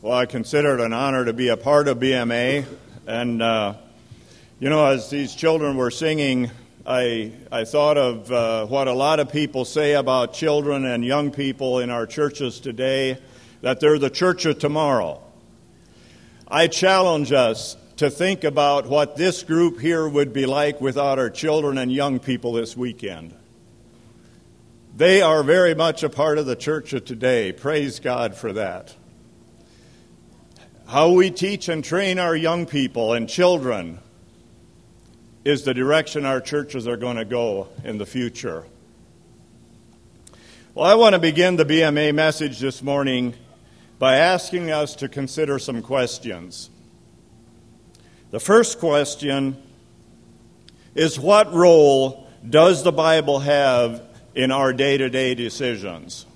Well, I consider it an honor to be a part of BMA. And, as these children were singing, I thought of what a lot of people say about children and young people in our churches today, that they're the church of tomorrow. I challenge us to think about what this group here would be like without our children and young people this weekend. They are very much a part of the church of today. Praise God for that. How we teach and train our young people and children is the direction our churches are going to go in the future. Well, I want to begin the BMA message this morning by asking us to consider some questions. The first question is, what role does the Bible have in our day-to-day decisions?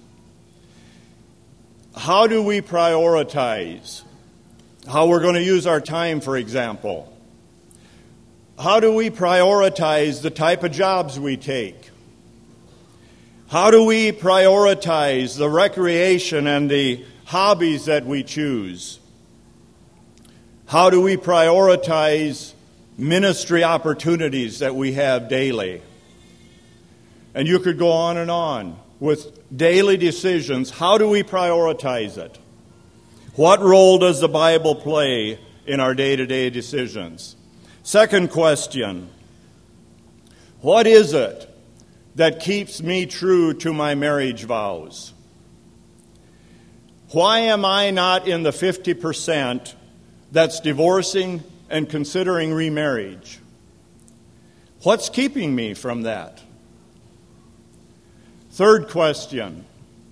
How do we prioritize? How we're going to use our time, for example. How do we prioritize the type of jobs we take? How do we prioritize the recreation and the hobbies that we choose? How do we prioritize ministry opportunities that we have daily? And you could go on with daily decisions. How do we prioritize it? What role does the Bible play in our day-to-day decisions? Second question, what is it that keeps me true to my marriage vows? Why am I not in the 50% that's divorcing and considering remarriage? What's keeping me from that? Third question,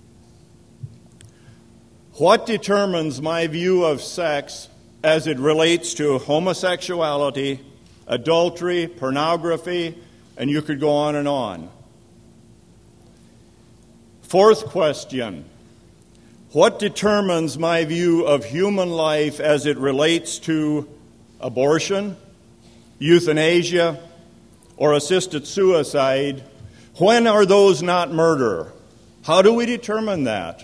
what determines my view of sex as it relates to homosexuality, adultery, pornography, and you could go on and on? Fourth question, what determines my view of human life as it relates to abortion, euthanasia, or assisted suicide? When are those not murder? How do we determine that?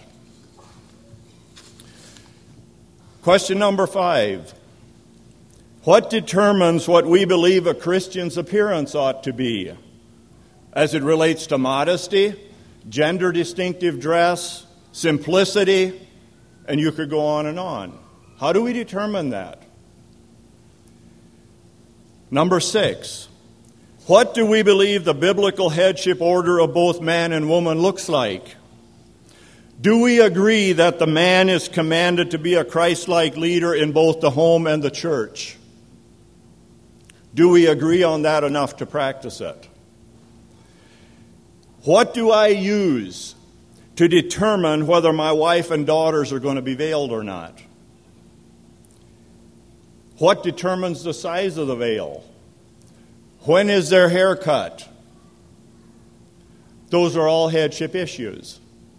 Question number 5. What determines what we believe a Christian's appearance ought to be as it relates to modesty, gender distinctive dress, simplicity, and you could go on and on. How do we determine that? Number 6. What do we believe the biblical headship order of both man and woman looks like? Do we agree that the man is commanded to be a Christ-like leader in both the home and the church? Do we agree on that enough to practice it? What do I use to determine whether my wife and daughters are going to be veiled or not? What determines the size of the veil? When is their hair cut? Those are all headship issues.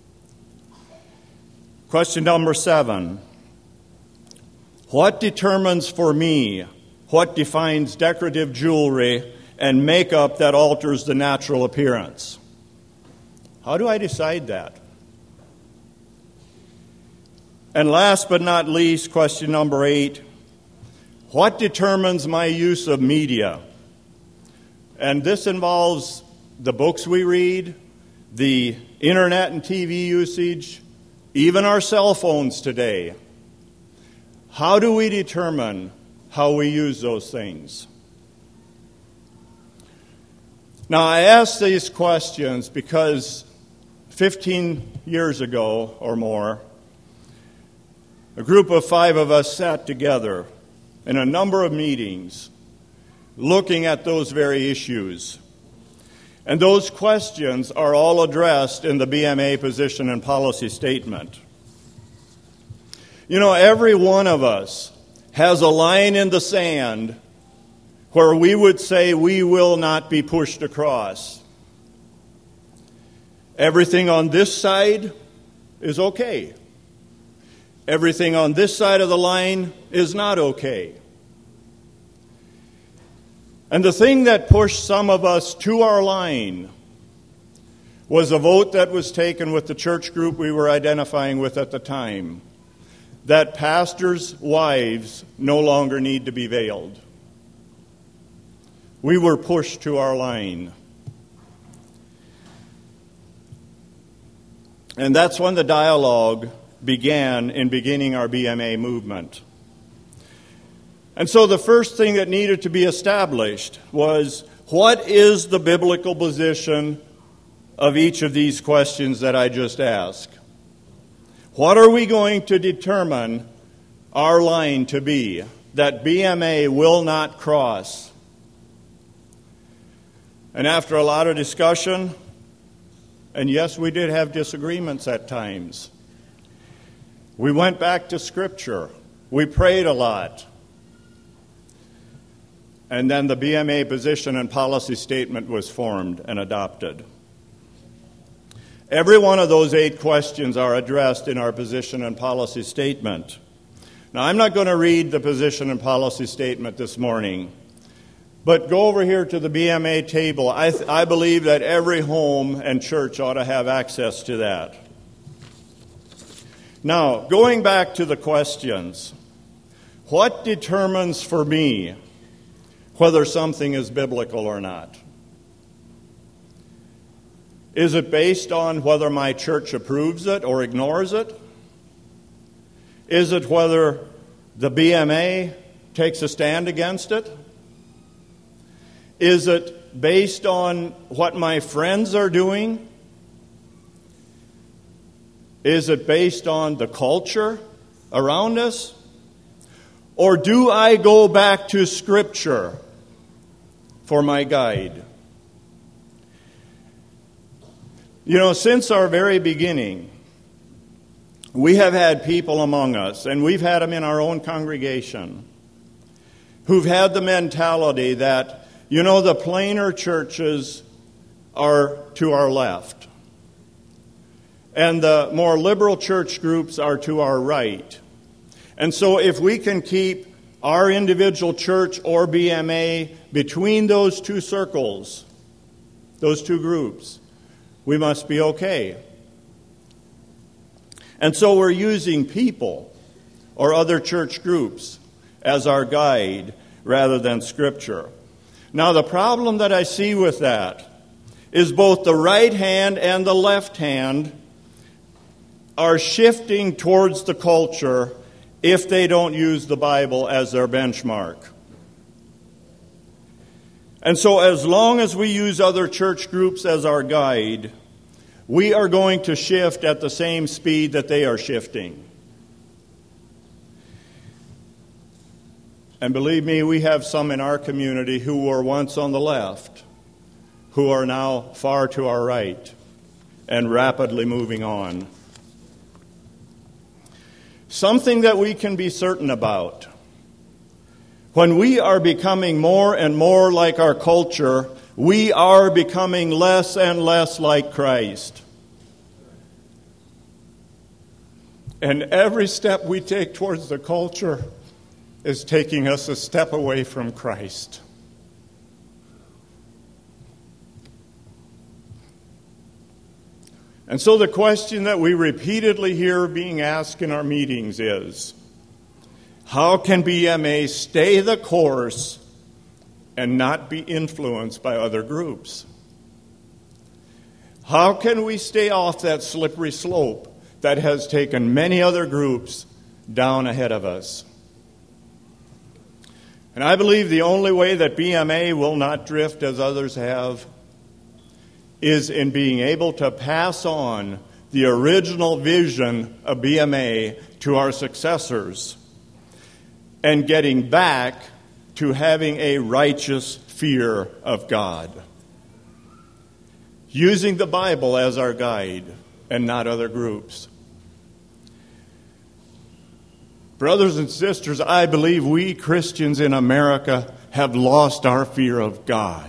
Question number 7. What determines for me what defines decorative jewelry and makeup that alters the natural appearance? How do I decide that? And last but not least, question number 8. What determines my use of media? And this involves the books we read, the internet and TV usage, even our cell phones today. How do we determine how we use those things? Now, I ask these questions because 15 years ago or more, a group of 5 of us sat together in a number of meetings looking at those very issues. And those questions are all addressed in the BMA position and policy statement. Every one of us has a line in the sand where we would say we will not be pushed across. Everything on this side is okay. Everything on this side of the line is not okay. And the thing that pushed some of us to our line was a vote that was taken with the church group we were identifying with at the time. that pastors' wives no longer need to be veiled. We were pushed to our line. And that's when the dialogue began in beginning our BMA movement. And so the first thing that needed to be established was, what is the biblical position of each of these questions that I just asked? What are we going to determine our line to be that BMA will not cross? And after a lot of discussion, and yes, we did have disagreements at times, we went back to Scripture. We prayed a lot. And then the BMA position and policy statement was formed and adopted. Every one of those 8 questions are addressed in our position and policy statement. Now, I'm not going to read the position and policy statement this morning, but go over here to the BMA table. I believe that every home and church ought to have access to that. Now, going back to the questions, what determines for me whether something is biblical or not? Is it based on whether my church approves it or ignores it? Is it whether the BMA takes a stand against it? Is it based on what my friends are doing? Is it based on the culture around us? Or do I go back to Scripture for my guide? You know, since our very beginning, we have had people among us, and we've had them in our own congregation, who've had the mentality that, you know, the plainer churches are to our left, and the more liberal church groups are to our right. And so if we can keep our individual church or BMA between those two circles, those two groups, we must be okay. And so we're using people or other church groups as our guide rather than Scripture. Now, the problem that I see with that is both the right hand and the left hand are shifting towards the culture if they don't use the Bible as their benchmark. And so as long as we use other church groups as our guide, we are going to shift at the same speed that they are shifting. And believe me, we have some in our community who were once on the left, who are now far to our right and rapidly moving on. Something that we can be certain about: when we are becoming more and more like our culture, we are becoming less and less like Christ. And every step we take towards the culture is taking us a step away from Christ. And so the question that we repeatedly hear being asked in our meetings is, how can BMA stay the course and not be influenced by other groups? How can we stay off that slippery slope that has taken many other groups down ahead of us? And I believe the only way that BMA will not drift as others have is in being able to pass on the original vision of BMA to our successors and getting back to having a righteous fear of God, using the Bible as our guide and not other groups. Brothers and sisters, I believe we Christians in America have lost our fear of God.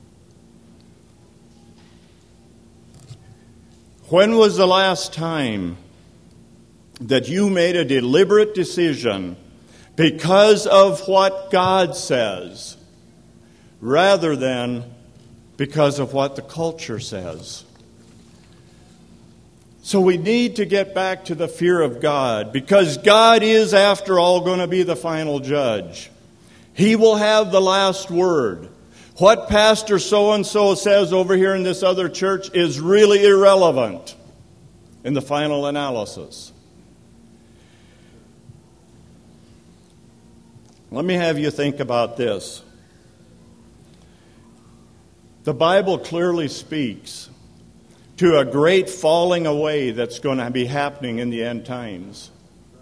When was the last time that you made a deliberate decision because of what God says, rather than because of what the culture says? So we need to get back to the fear of God, because God is, after all, going to be the final judge. He will have the last word. What Pastor so-and-so says over here in this other church is really irrelevant in the final analysis. Let me have you think about this. The Bible clearly speaks to a great falling away that's going to be happening in the end times.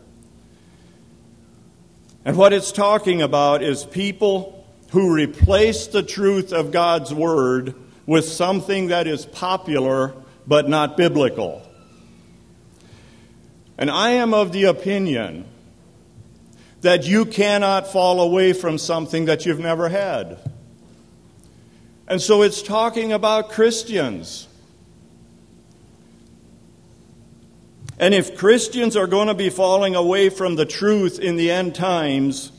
And what it's talking about is people who replace the truth of God's Word with something that is popular but not biblical. And I am of the opinion that you cannot fall away from something that you've never had. And so it's talking about Christians. And if Christians are going to be falling away from the truth in the end times,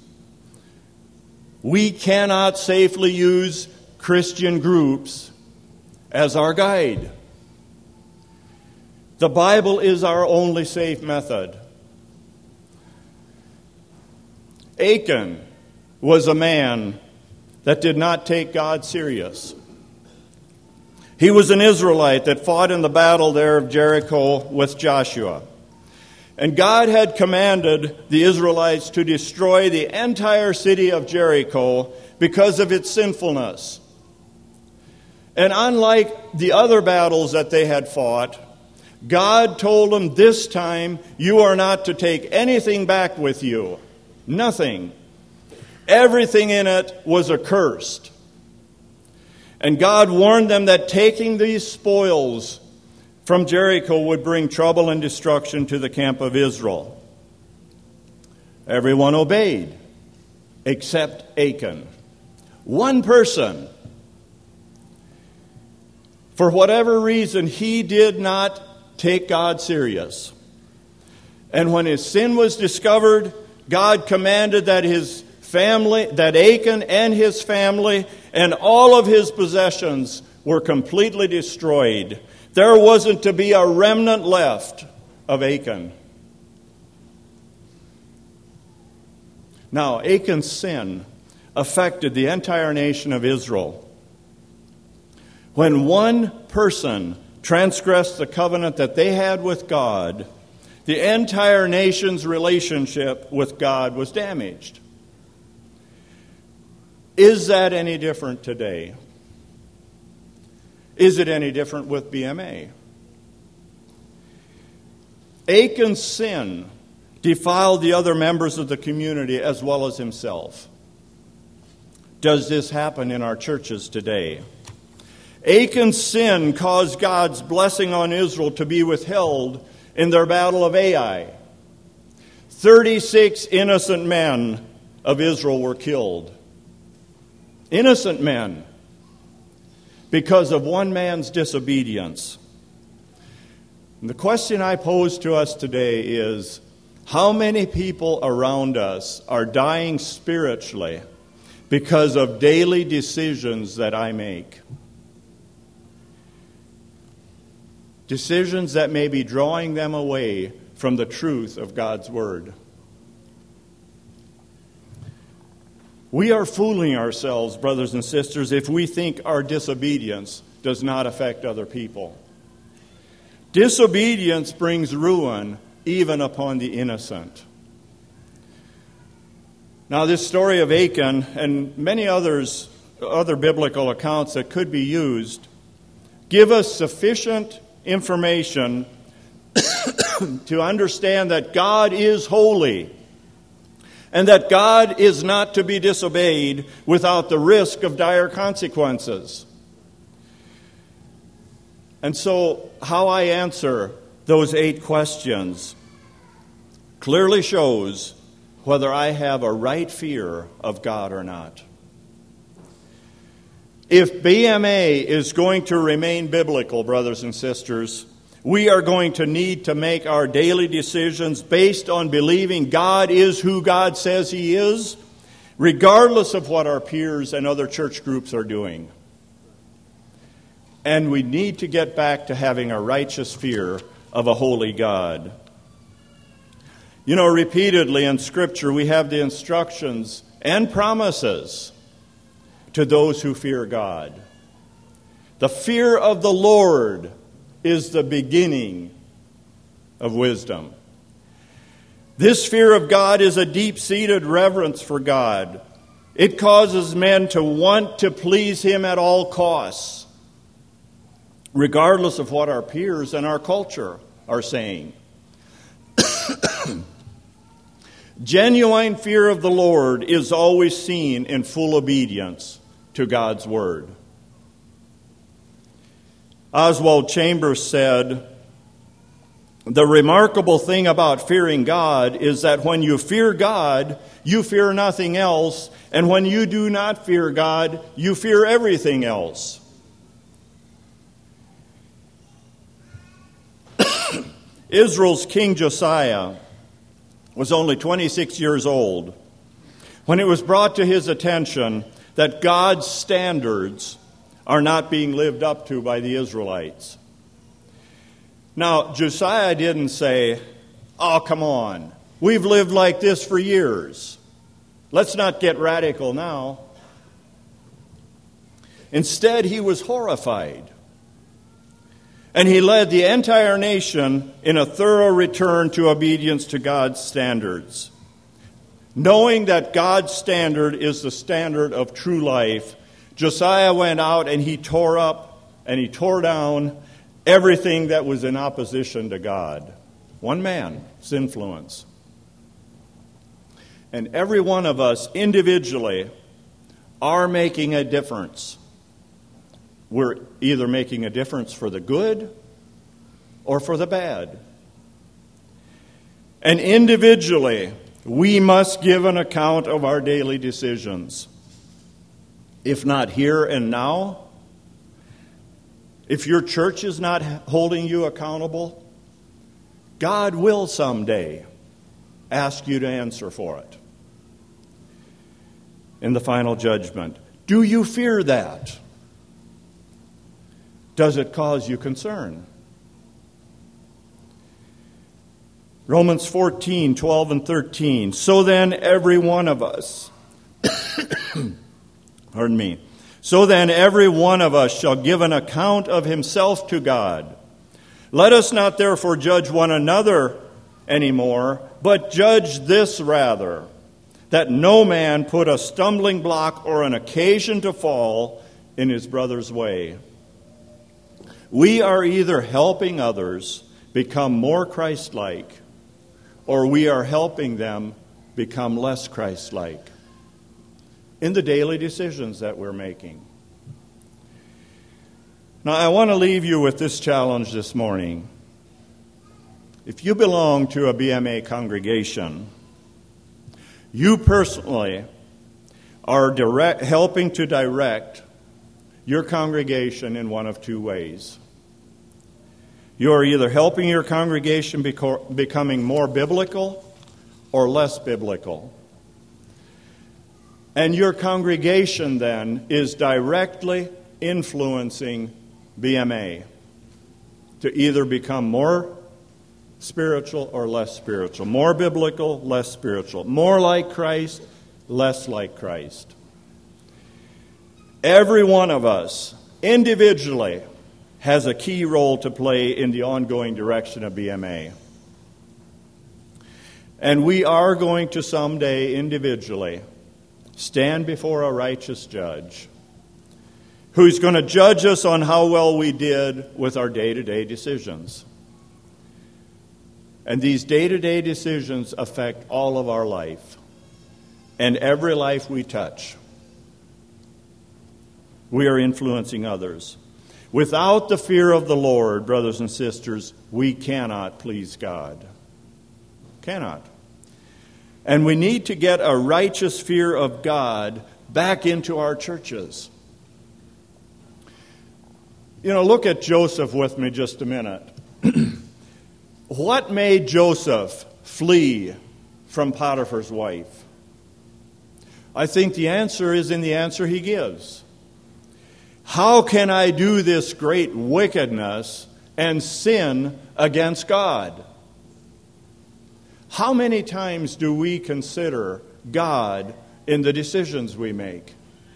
we cannot safely use Christian groups as our guide. The Bible is our only safe method. Achan was a man that did not take God serious. He was an Israelite that fought in the battle there of Jericho with Joshua. And God had commanded the Israelites to destroy the entire city of Jericho because of its sinfulness. And unlike the other battles that they had fought, God told them, this time you are not to take anything back with you. Nothing. Everything in it was accursed. And God warned them that taking these spoils from Jericho would bring trouble and destruction to the camp of Israel. Everyone obeyed, except Achan. One person. For whatever reason, he did not take God serious. And when his sin was discovered, God commanded that his family, that Achan and his family and all of his possessions were completely destroyed. There wasn't to be a remnant left of Achan. Now, Achan's sin affected the entire nation of Israel. When one person transgressed the covenant that they had with God, the entire nation's relationship with God was damaged. Is that any different today? Is it any different with BMA? Achan's sin defiled the other members of the community as well as himself. Does this happen in our churches today? Achan's sin caused God's blessing on Israel to be withheld in their battle of Ai. 36 innocent men of Israel were killed. Innocent men, because of one man's disobedience. And the question I pose to us today is, how many people around us are dying spiritually because of daily decisions that I make? Decisions that may be drawing them away from the truth of God's Word. We are fooling ourselves, brothers and sisters, if we think our disobedience does not affect other people. Disobedience brings ruin even upon the innocent. Now, this story of Achan and many other biblical accounts that could be used give us sufficient information to understand that God is holy and that God is not to be disobeyed without the risk of dire consequences. And so, how I answer those 8 questions clearly shows whether I have a right fear of God or not. If BMA is going to remain biblical, brothers and sisters, we are going to need to make our daily decisions based on believing God is who God says He is, regardless of what our peers and other church groups are doing. And we need to get back to having a righteous fear of a holy God. You know, repeatedly in Scripture we have the instructions and promises to those who fear God. The fear of the Lord is the beginning of wisdom. This fear of God is a deep-seated reverence for God. It causes men to want to please Him at all costs, regardless of what our peers and our culture are saying. Genuine fear of the Lord is always seen in full obedience to God's word. Oswald Chambers said, "The remarkable thing about fearing God is that when you fear God, you fear nothing else, and when you do not fear God, you fear everything else." Israel's King Josiah was only 26 years old when it was brought to his attention that God's standards are not being lived up to by the Israelites. Now, Josiah didn't say, "Oh, come on, we've lived like this for years. Let's not get radical now." Instead, he was horrified. And he led the entire nation in a thorough return to obedience to God's standards. Knowing that God's standard is the standard of true life, Josiah went out and he tore up and he tore down everything that was in opposition to God. One man's influence. And every one of us individually are making a difference. We're either making a difference for the good or for the bad. And individually, we must give an account of our daily decisions. If not here and now, if your church is not holding you accountable, God will someday ask you to answer for it in the final judgment. Do you fear that? Does it cause you concern? Romans 14:12 and 13. So then every one of us, so then every one of us shall give an account of himself to God. Let us not therefore judge one another anymore, but judge this rather, that no man put a stumbling block or an occasion to fall in his brother's way. We are either helping others become more Christ-like, or we are helping them become less Christ-like in the daily decisions that we're making. Now, I want to leave you with this challenge this morning. If you belong to a BMA congregation, you personally are helping to direct your congregation in one of two ways. You are either helping your congregation becoming more biblical or less biblical. And your congregation then is directly influencing BMA to either become more spiritual or less spiritual, more biblical, less spiritual, more like Christ, less like Christ. Every one of us individually has a key role to play in the ongoing direction of BMA. And we are going to someday individually stand before a righteous judge who's going to judge us on how well we did with our day-to-day decisions. And these day-to-day decisions affect all of our life and every life we touch. We are influencing others. Without the fear of the Lord, brothers and sisters, we cannot please God. Cannot. And we need to get a righteous fear of God back into our churches. You know, look at Joseph with me just a minute. What made Joseph flee from Potiphar's wife? I think the answer is in the answer he gives. How can I do this great wickedness and sin against God. How many times do we consider God in the decisions we make?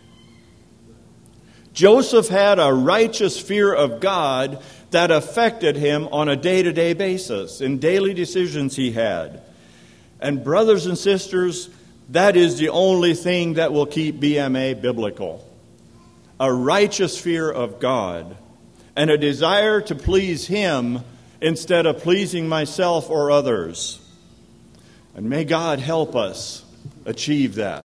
Joseph had a righteous fear of God that affected him on a day-to-day basis, in daily decisions he had. And brothers and sisters, that is the only thing that will keep BMA biblical. A righteous fear of God and a desire to please Him instead of pleasing myself or others. And may God help us achieve that.